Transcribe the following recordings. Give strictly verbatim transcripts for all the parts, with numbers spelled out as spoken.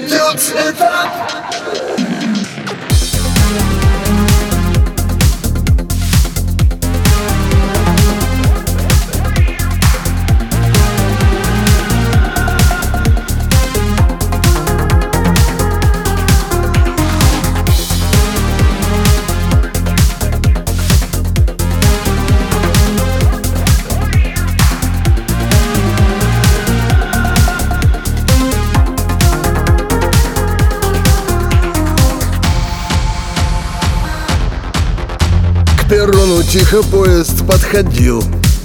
идет этап. К перрону тихо поезд подходил.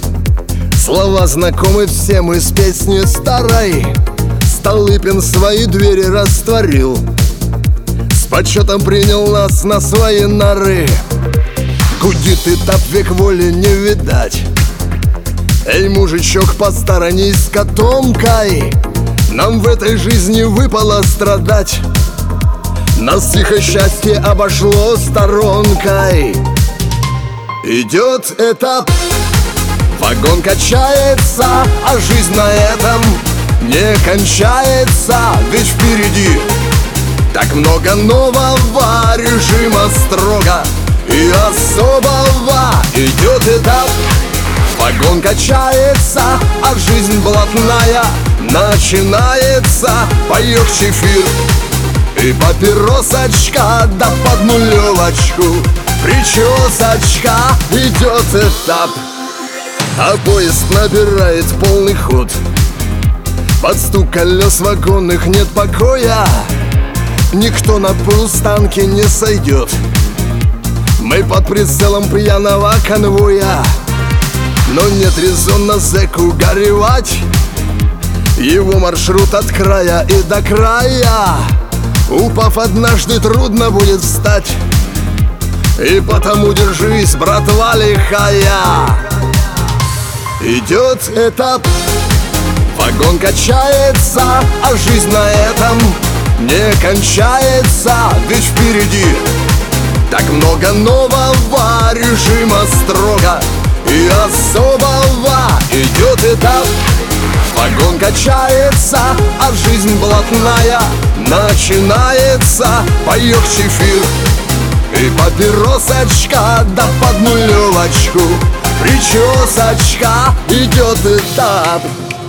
Слова знакомы всем из песни старой. Столыпин свои двери растворил, с почетом принял нас на свои норы. Гудит этап, век воли не видать. Эй, мужичок, посторонись с котомкой. Нам в этой жизни выпало страдать. Нас тихо счастье обошло сторонкой. Идет этап, вагон качается, а жизнь на этом не кончается. Ведь впереди так много нового режима строго и особого. Идет этап, вагон качается, а жизнь блатная начинается. Паёк, чефир и папиросочка, да под нулевочку причесочка. Идет этап, а поезд набирает полный ход. Под стук колес вагонных нет покоя. Никто на полустанке не сойдет. Мы под прицелом пьяного конвоя. Но нет резона зэку горевать. Его маршрут от края и до края. Упав однажды, трудно будет встать. И потому держись, братва лихая. Идет этап, вагон качается, а жизнь на этом не кончается. Ведь впереди так много нового режима строго и особого. Идет этап, вагон качается, а жизнь блатная начинается. Паёк, чефир и папиросочка, да под нулевочку причесочка. Идет этап.